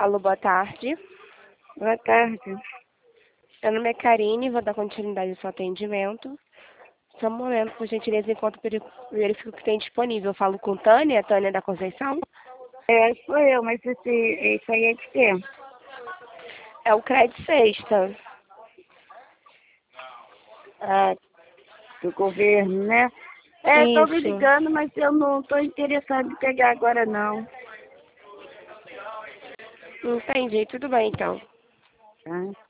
Alô, boa tarde. Boa tarde. Meu nome é Karine, vou dar continuidade ao seu atendimento. Só um momento, por gentileza, enquanto verifico o que tem disponível. Eu falo com Tânia da Conceição. Sou eu, mas isso aí é de quê? É o Crédito Sexta. Ah, do governo, né? Tô me Isso. ligando, mas eu não tô interessada em pegar agora, não. Entendi, tudo bem então. Tá?